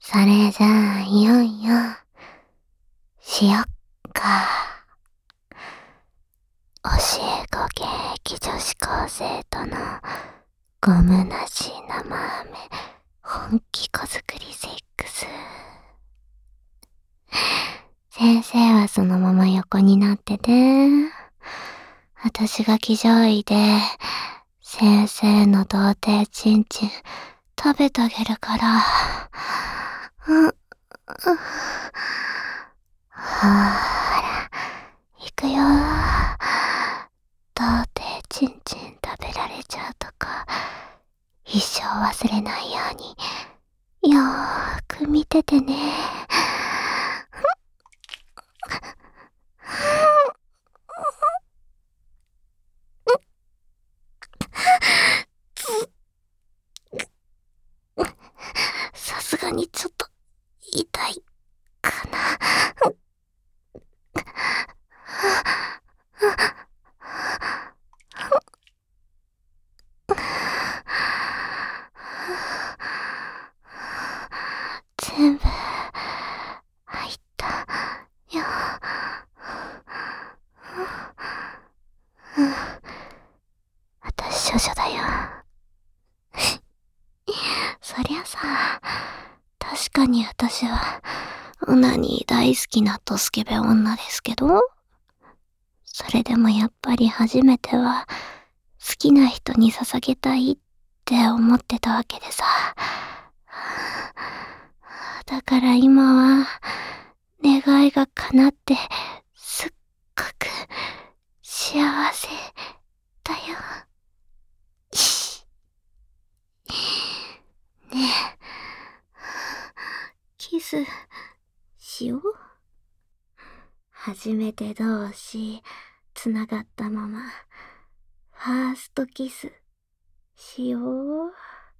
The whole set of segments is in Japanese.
それじゃあ、いよいよ、しよっか。教え子現役女子高生とのゴムなし生飴本気子作りセックス。先生はそのまま横になってて、私が騎乗位で、先生の童貞チンチン食べてあげるから。ほーら、行くよー。童貞チンチン食べられちゃうとか、一生忘れないように、よーく見ててね。さすがにちょっと痛いかな。全部入ったよ。私処女だよ。そりゃさ、確かに私はオナニー大好きなドスケベ女ですけど、それでもやっぱり初めては好きな人に捧げたいって思ってたわけでさ。だから今は願いが叶ってすっごく幸せだよ。ねえ、キスしよう？初めて同士つながったままファーストキスしよう。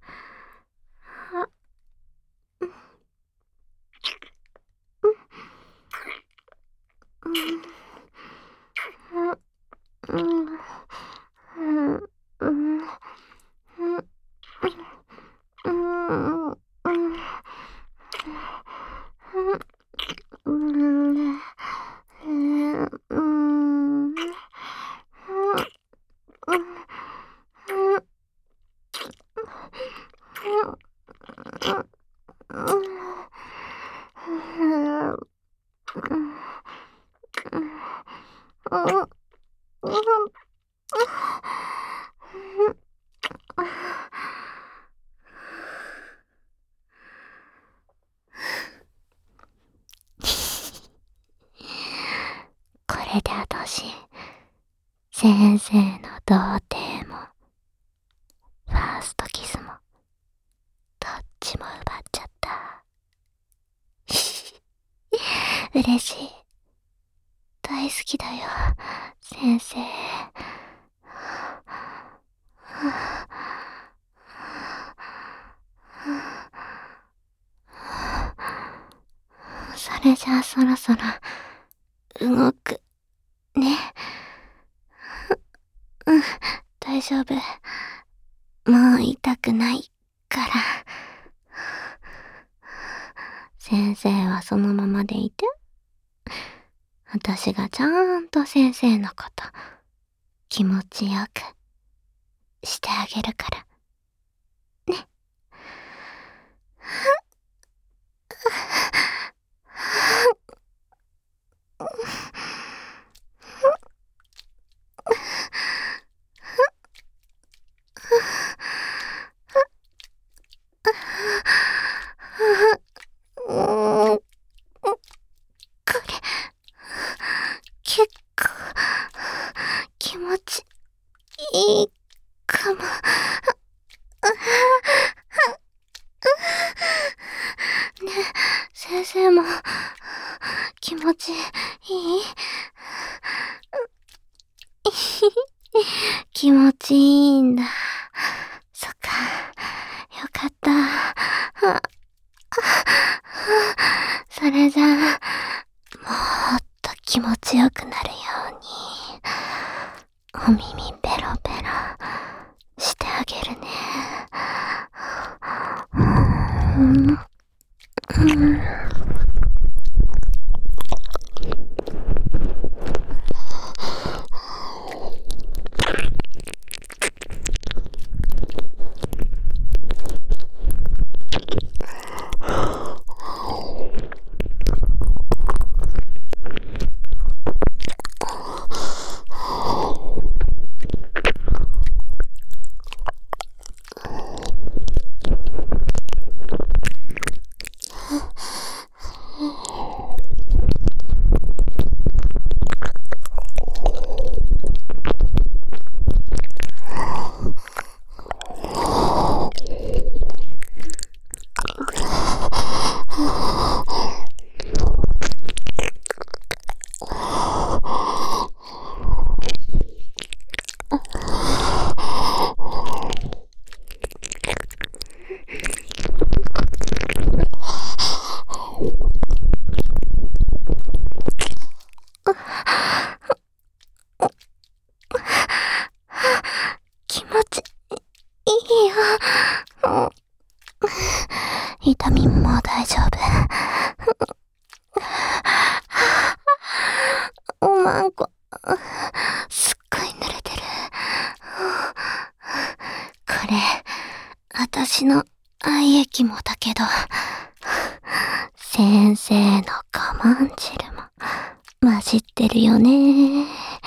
これで私、先生の童貞も、ファーストキスも、どっちも奪っちゃった。嬉しい。大好きだよ、先生。それじゃあそろそろ、動く、ね。大丈夫。もう痛くないから。先生はそのままでいて。私がちゃんと先生のこと気持ちよくしてあげるからね。これ結構気持ちいいかも。ねえ、先生も気持ちいい？気持ちいいんだ。そっか、よかった。それじゃあ、もっと気持ちよくなるように、お耳ペロペロしてあげるね。 気持ちいいよ。痛みももう大丈夫。おまんこ、すっごい濡れてる。これ、私の愛液もだけど、先生の我慢汁も混じってるよね。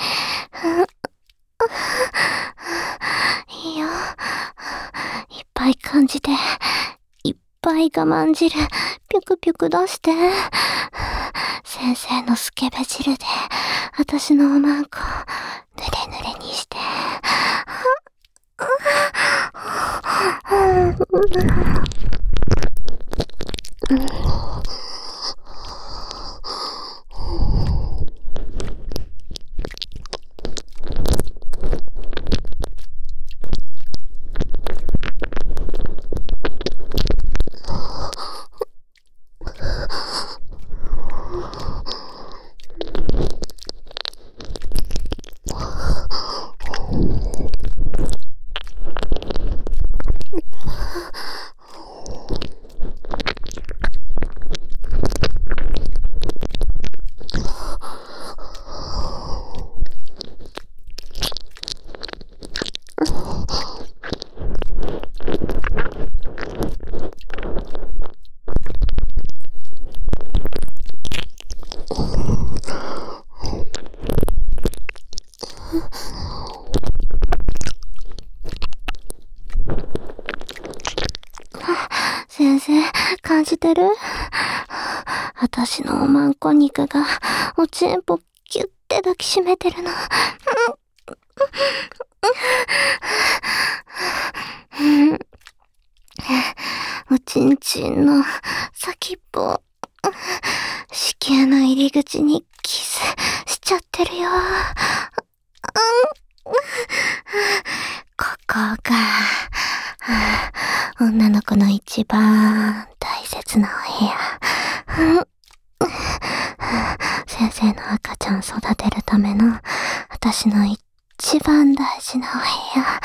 いいよ。いっぱい感じて、いっぱい我慢汁、ぴゅくぴゅく出して。先生のスケベ汁で、私のおまんこ、ぬれぬれにして。先生、感じてる？私のおまんこ肉が、おちんぽキュッて抱きしめてるの。おちんちんの先っぽ、子宮の入り口にキスしちゃってるよ。ここが、女の子の一番大切なお部屋。先生の赤ちゃん育てるための私の一番大事なお部屋。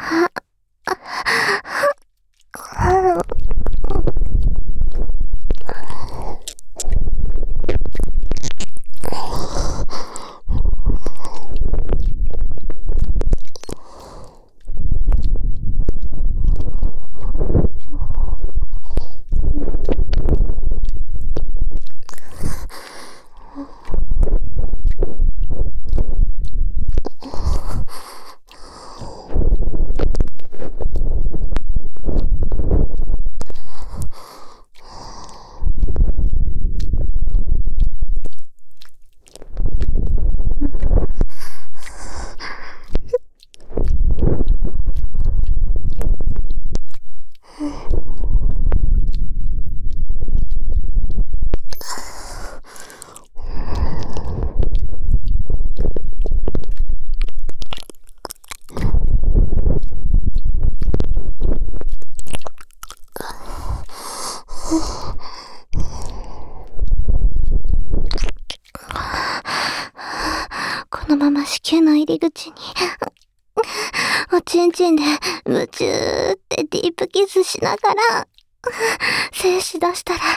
このまま子宮の入り口に、おちんちんで夢中ってディープキスしながら、 精子出したら、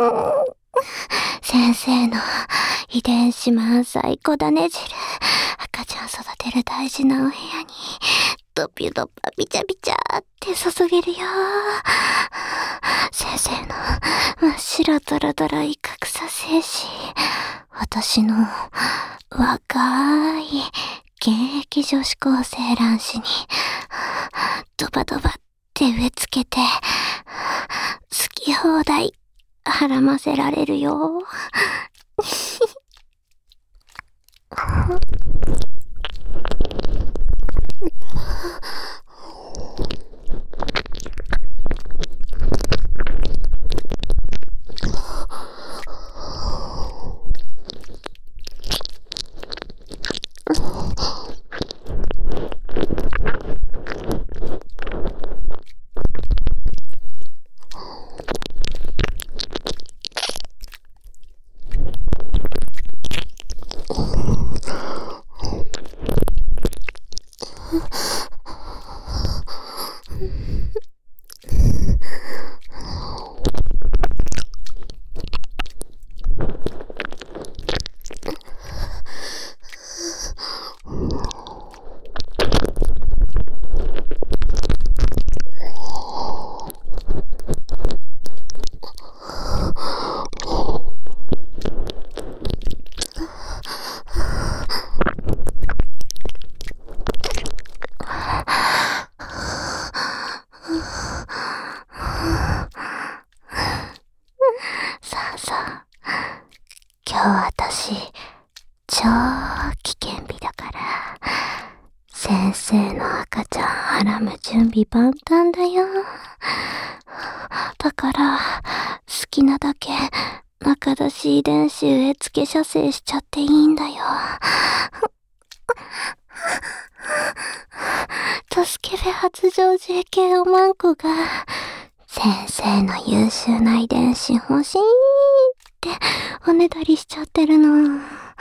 先生の遺伝子満載子種汁、赤ちゃん育てる大事なお部屋に、ドピュドパビチャビチャって注げるよ。先生の真っ白ドロドロイカクサ精子、私の若い現役女子高生卵子にドバドバって植え付けて好き放題はらませられるよ。さあさあ、今日私超危険日だから、先生の赤ちゃんはらむ準備万端だよ。だから好きなだけ中出し遺伝子植え付け射精しちゃっていいんだよ。助けべ発情 JK おまんこが先生の優秀な遺伝子欲しいっておねだりしちゃってるの。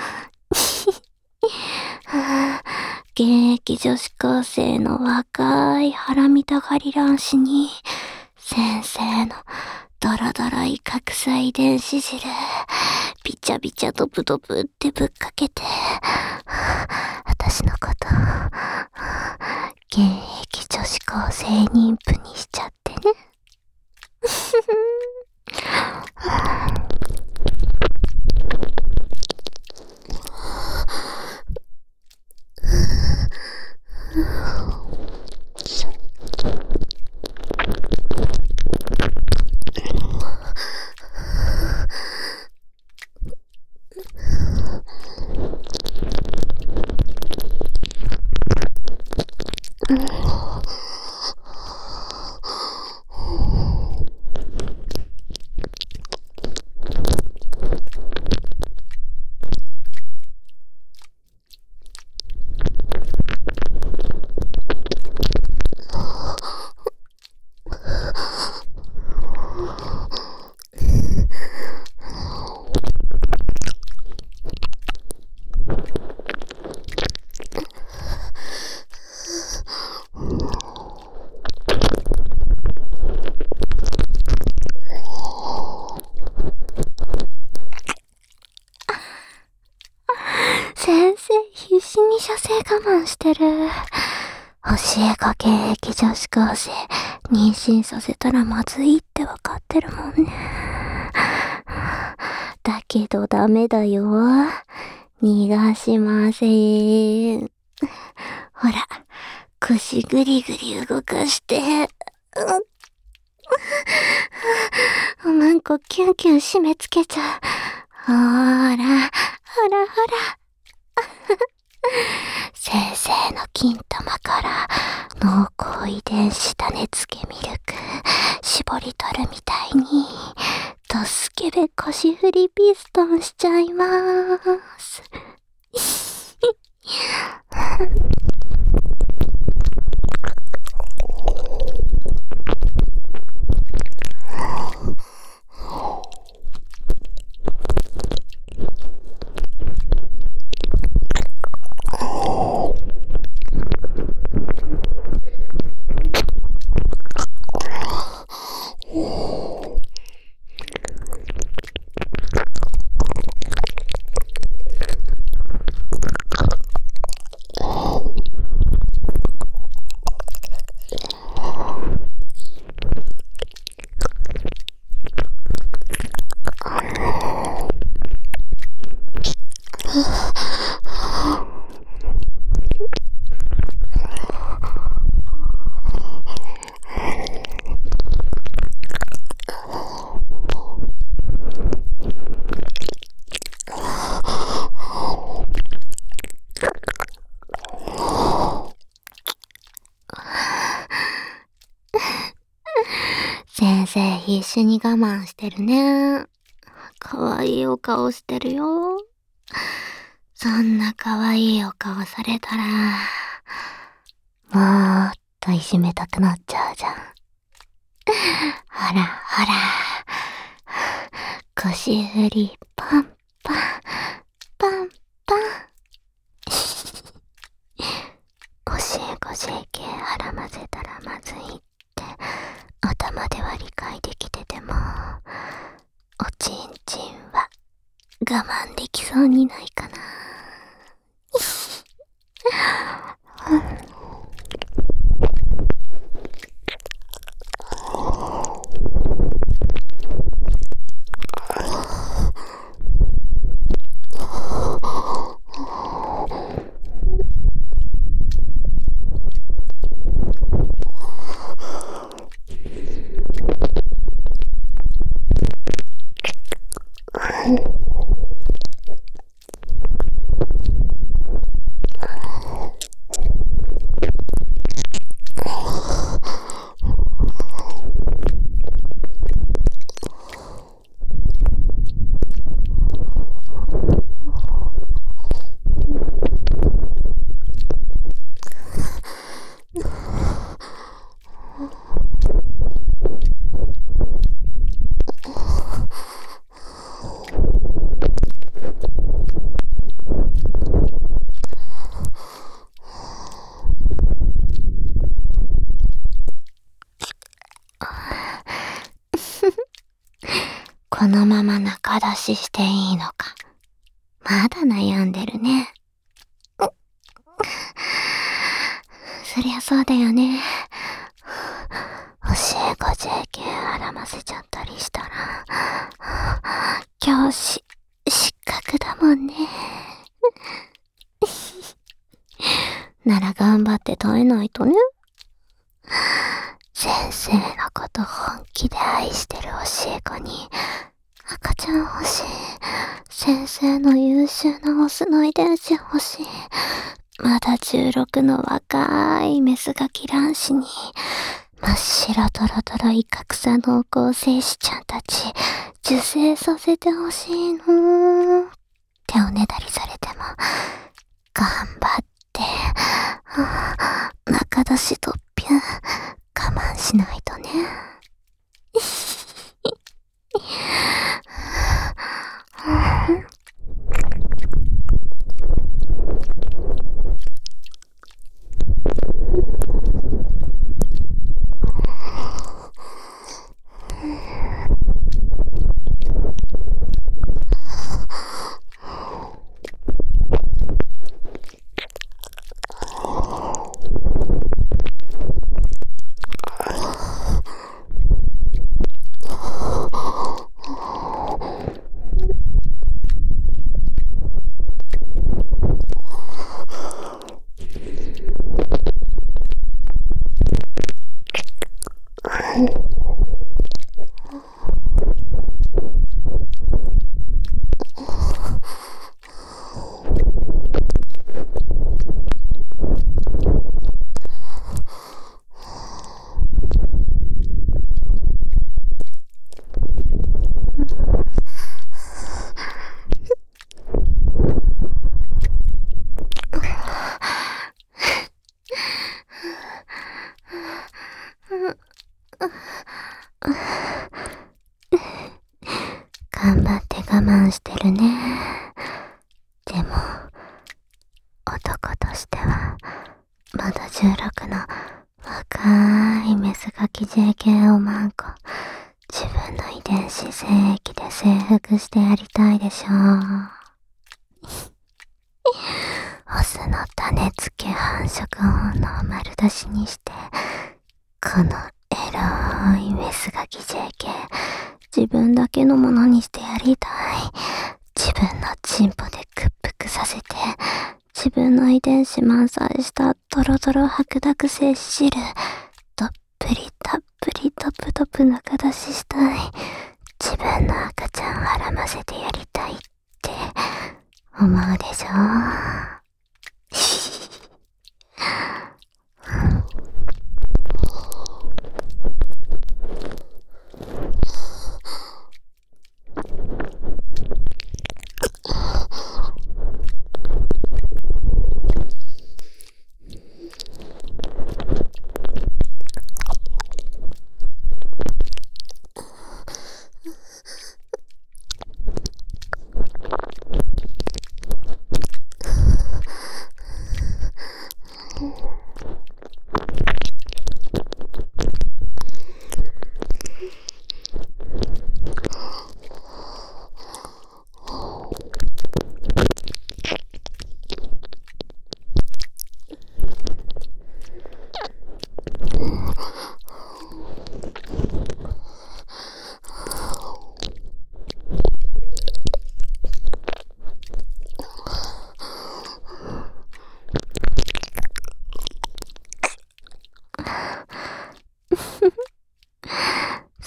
現役女子高生の若いハラミたがり卵子に先生のドロドロイカクサ遺伝子汁ビチャビチャドブドブってぶっかけて、私のこと現役女子高生妊婦にしちゃってね。先生必死に射精我慢してる。教え子現役女子高生妊娠させたらまずいってわかってるもんね。だけどダメだよ。逃がしません。ほら、腰ぐりぐり動かして。おまんこキュンキュン締め付けちゃう。ほら、ほらほら。先生の金玉から濃厚遺伝子種付けミルク絞り取るみたいにドスケベ腰振りピストンしちゃいまーす。 先生必死に我慢してるね。かわいいお顔してるよ。そんなかわいいお顔されたら、もっといじめたくなっちゃうじゃん。ほらほら。腰振りパンパン、パンパン。おしえこ JK 絡ませたらまずいって頭では理解できてても、おちんちんは我慢できそうにないかな。このまま仲出ししていいのか、まだ悩んでるね。そりゃそうだよね。教え子 JK 絡ませちゃったりしたら、教師失格だもんね。なら頑張って耐えないとね。先生のこと本気で愛してる教え子に赤ちゃん欲しい。先生の優秀なオスの遺伝子欲しい。まだ16の若いメスガキ卵子に真っ白トロトロイカクサ濃厚精子ちゃんたち受精させてほしいの。っておねだりされても頑張って中出しとっぴゅん我慢しないとね。頑張って我慢してるね。でも男としてはまだ16の若いメスガキ JK をマンコ自分の遺伝子精液で征服してやりたいでしょう。オスの種付け繁殖本能を丸出しにしてこのエロいメスガキ JK自分だけのものにしてやりたい。自分のチンポで屈服させて自分の遺伝子満載したトロトロ白濁性汁どっぷりたっぷりトプトプ中出ししたい。自分の赤ちゃん絡ませてやりたいって思うでしょ。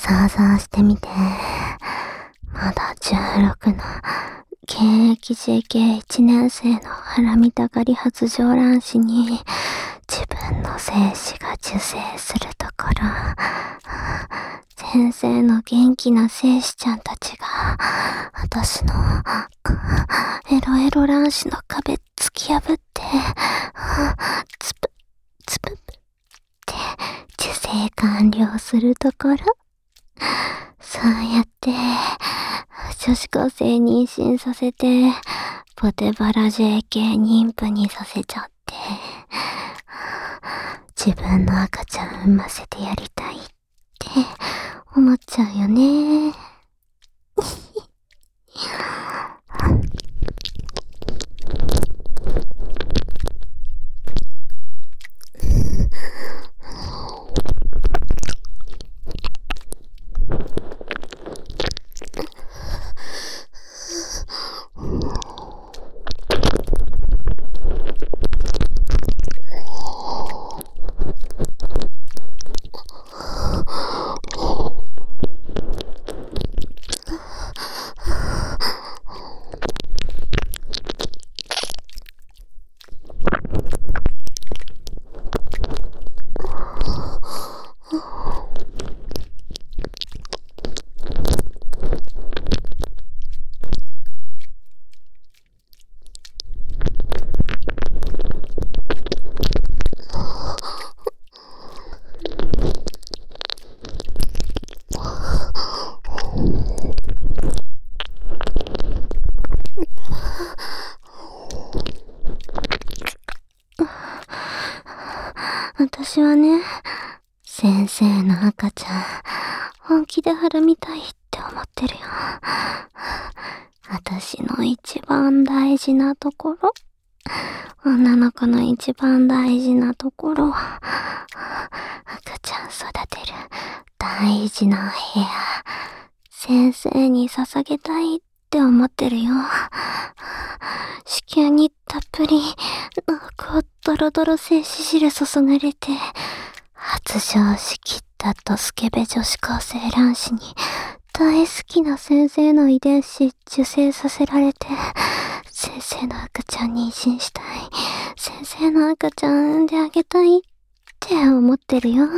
想像してみて。まだ16の現役 JK1 年生の腹見たがり発情卵子に自分の精子が受精するところ、先生の元気な精子ちゃんたちが私のエロエロ卵子の壁突き破ってつぶつぶって受精完了するところ、そうやって女子高生妊娠させてポテバラ JK 妊婦にさせちゃって、自分の赤ちゃん産ませてやりたいって思っちゃうよね。私はね、先生の赤ちゃん、本気で腹見たいって思ってるよ。私の一番大事なところ。女の子の一番大事なところ。赤ちゃん育てる大事な部屋。先生に捧げたいって思ってるよ。子宮にたっぷり濃厚ドロドロ精子汁注がれて、発情しきったドスケベ女子高生卵子に大好きな先生の遺伝子受精させられて、先生の赤ちゃん妊娠したい、先生の赤ちゃん産んであげたいって思ってるよ。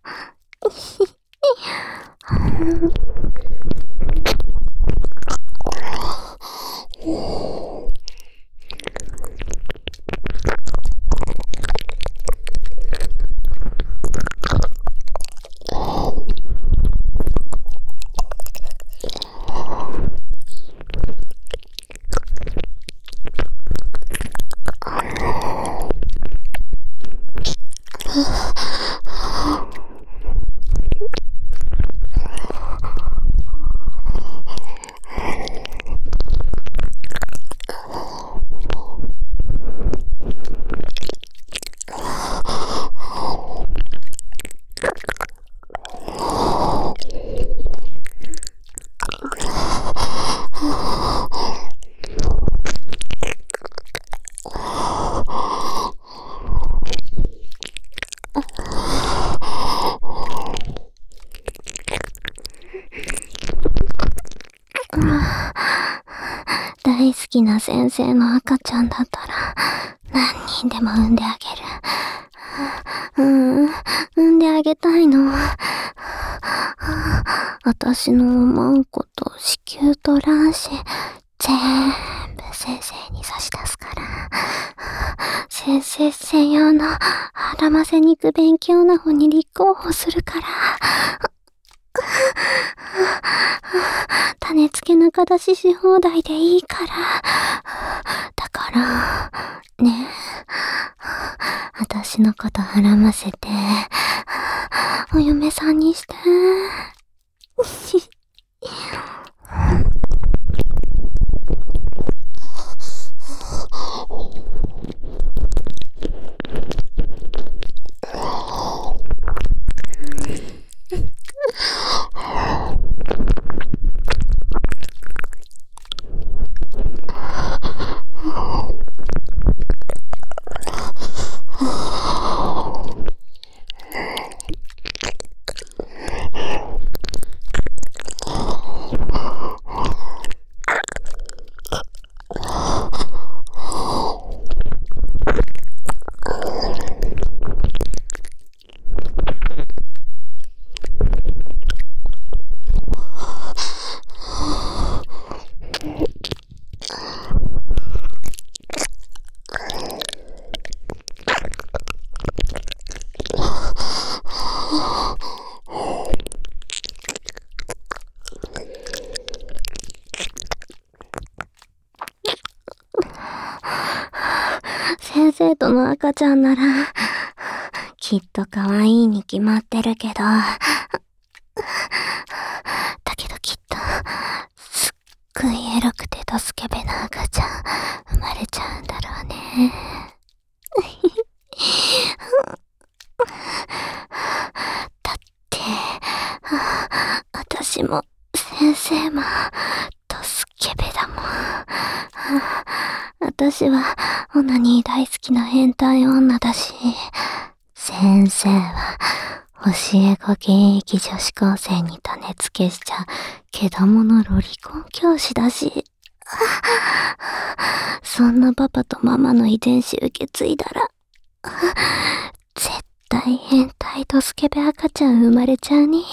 大好きな先生の赤ちゃんだったら何人でも産んであげる。産んであげたいの。私の思うこと子宮と卵子全部先生に差し出すから。先生専用の腹ませ肉勉強の方に立候補するから。種付け中出しし放題でいいから。だから、ね。私のこと腹ませて、お嫁さんにして。 生徒の赤ちゃんなら、きっと可愛いに決まってるけど、だけどきっと、すっごいエロくてドスケベな赤ちゃん、生まれちゃうんだろうね。だって、私も、先生も、ドスケベだもん。私は、オナニー大好きな変態女だし、先生は、教え子現役女子高生に種付けしちゃ、毛玉のロリコン教師だし、そんなパパとママの遺伝子受け継いだら、絶対変態ドスケベ赤ちゃん生まれちゃうね。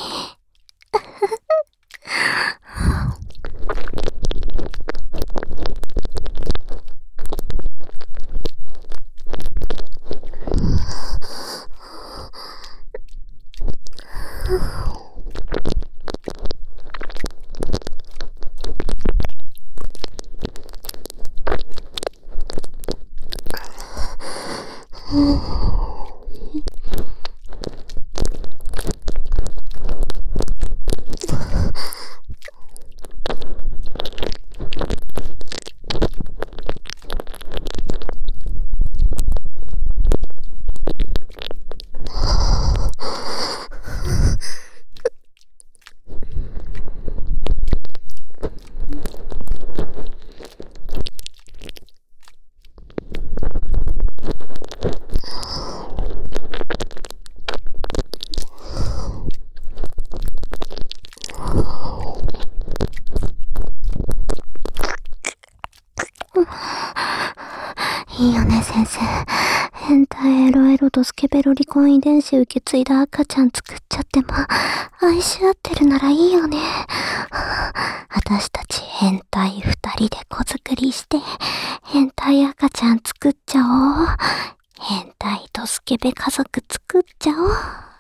いいよね、先生。変態エロエロドスケベロリコン遺伝子受け継いだ赤ちゃん作っちゃっても、愛し合ってるならいいよね。私たち変態二人で子作りして、変態赤ちゃん作っちゃおう。変態ドスケベ家族作っちゃおう。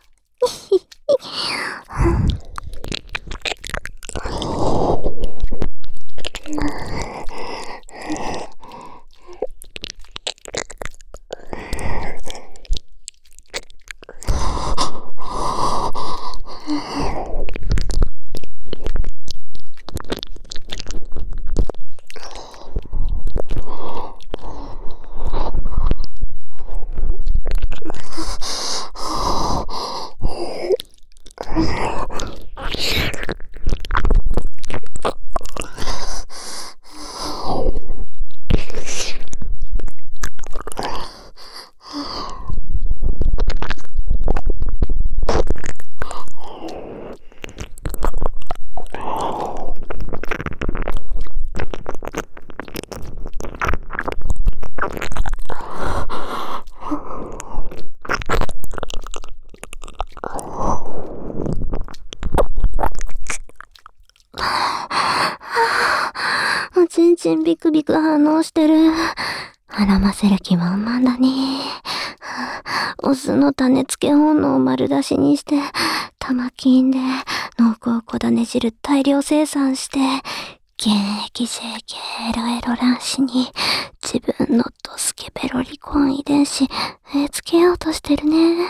おちんちんビクビク反応してる。絡ませる気満々だね。オスの種付け本能を丸出しにして、玉金で濃厚小種汁大量生産して、現役 JK エロエロ卵子に自分のドスケベロリコン遺伝子植え付けようとしてるね。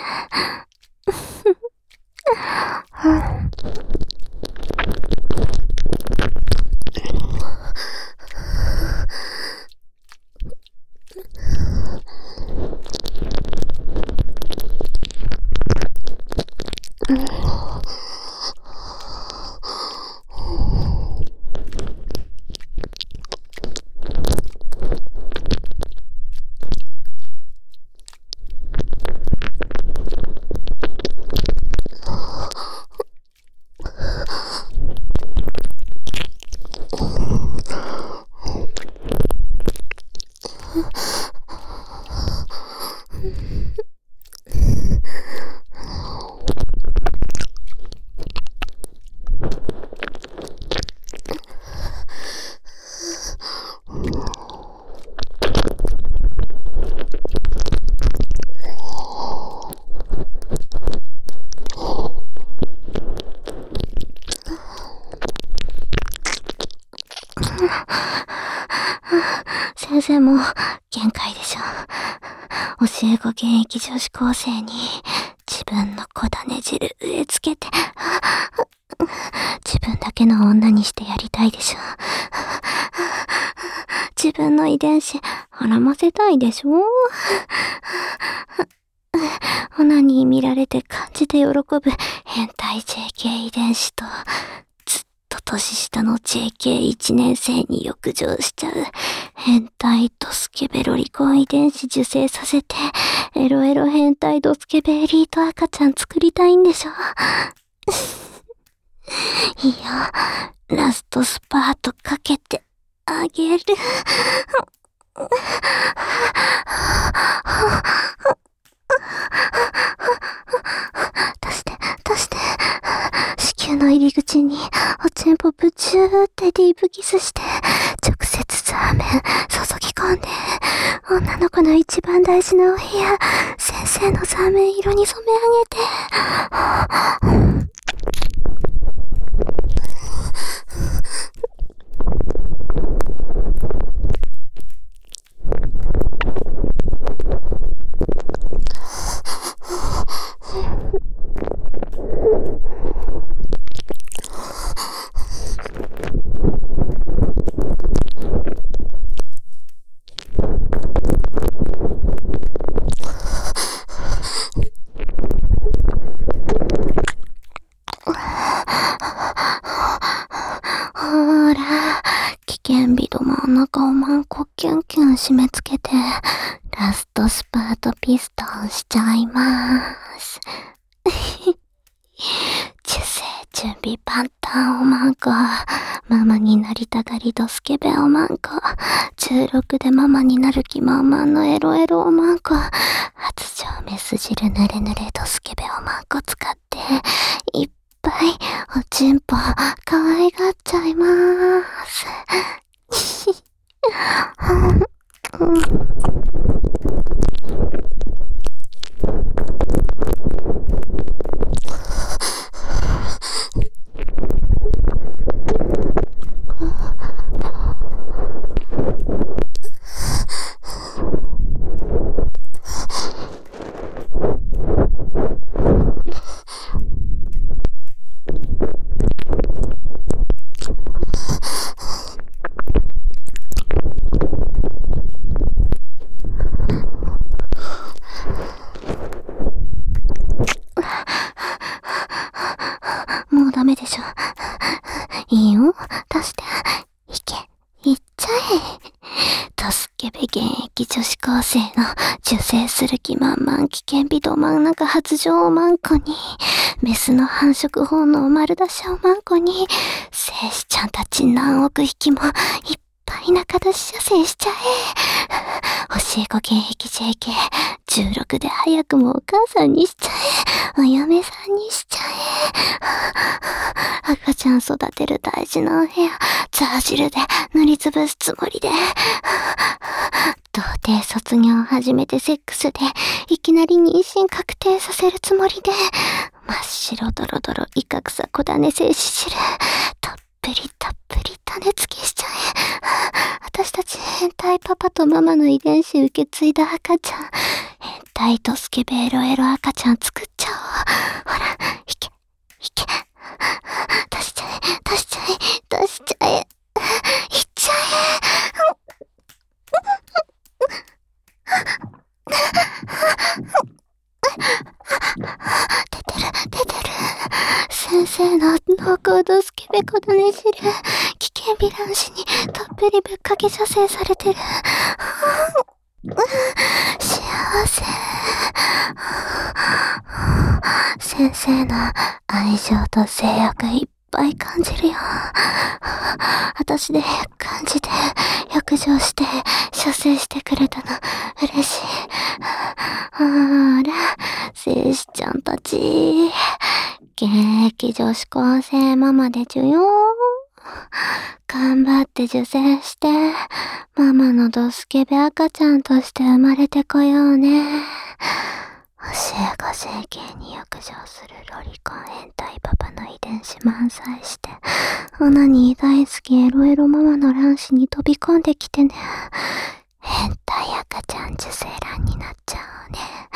先生も限界でしょ。 え子現役女子高生に自分の小種汁植え付けて、自分だけの女にしてやりたいでしょ。自分の遺伝子はらませたいでしょ。オナニー見られて感じて喜ぶ変態 JK 遺伝子と、ずっと年下の JK1 年生に浴場しちゃう変態ドスケベロリコン遺伝子受精させて、エロエロ変態ドスケベエリート赤ちゃん作りたいんでしょ。いいよ、ラストスパートかけてあげる。出して。子宮の入り口におちんぽブチューってディープキスして、直接ザーメン注ぎ込んで、女の子の一番大事なお部屋、先生のザーメン色に染め上げて、ほら、危険日ど真ん中をマンコキュンキュン締め付けて、ラストスパートピストンしちゃいまーす。受精準備万端おまんこ、ママになりたがりドスケベおまんこ、16でママになる気満々のエロエロおまんこ、発情メス汁ぬれぬれドスケベおまんこ使って、いっぱいおちんぽ可愛がっちゃいまーす。もうダメでしょ。いいよ、出して、いけ、いっちゃえ。ドスケベ現役女子高生の受精する気満々危険日ど真ん中発情おまんこに、メスの繁殖本能丸出しおまんこに、精子ちゃんたち何億匹もいっぱい中出し射精しちゃえ。教え子現役 JK16 で早くもお母さんにしちゃえ。お嫁さんにしちゃえ。赤ちゃん育てる大事なお部屋、ザー汁で塗りつぶすつもりで。童貞卒業初めてセックスで、いきなり妊娠確定させるつもりで。真っ白ドロドロイカクサ小種精子汁、たっぷり種付けしちゃえ。私たち変態パパとママの遺伝子受け継いだ赤ちゃん、変態ドスケベエロエロ赤ちゃん作っちゃおう。ほら、いけ、出しちゃえ、いっちゃ出てる。先生の濃厚ドスケベ小種汁、危険美卵子にたっぷりぶっかけ射精されてる。幸せ。先生の愛情と性欲いっぱい感じるよ。私で感じて浴場して射精してくれたの嬉しい。ほら、精子ちゃんたち、現役女子高生ママでちゅよ。頑張って受精して、ママのドスケベ赤ちゃんとして生まれてこようね。教え子整形に浴場するロリコン変態パパの遺伝子満載して、オナニー大好きエロエロママの卵子に飛び込んできてね。 変態赤ちゃん受精卵になっちゃうね。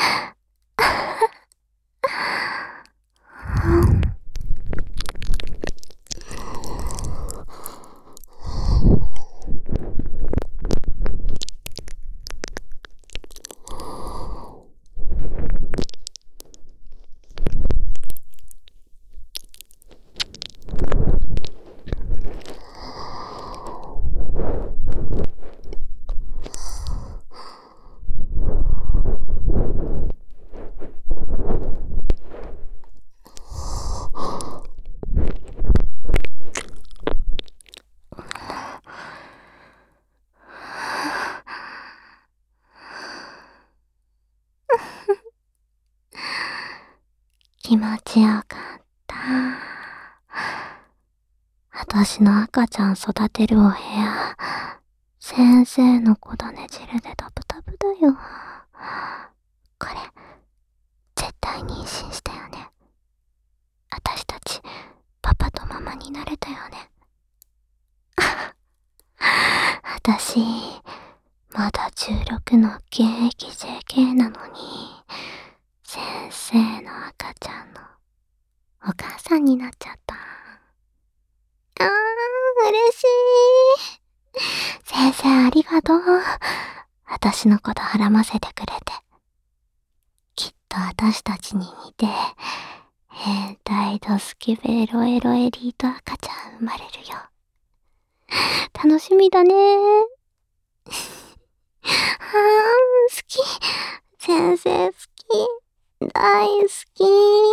気持ちよかった。私の赤ちゃん育てるお部屋、先生の子種汁でタブタブだよ。これ、絶対妊娠したよね。私たち、パパとママになれたよね。私、まだ16の現役 JK なのに、先生の赤ちゃんのお母さんになっちゃった。嬉しい。先生ありがとう。私のことはらませてくれて。きっと私たちに似て、変態ドスケベエロエロエリート赤ちゃん生まれるよ。楽しみだね。好き。先生好き。大好き。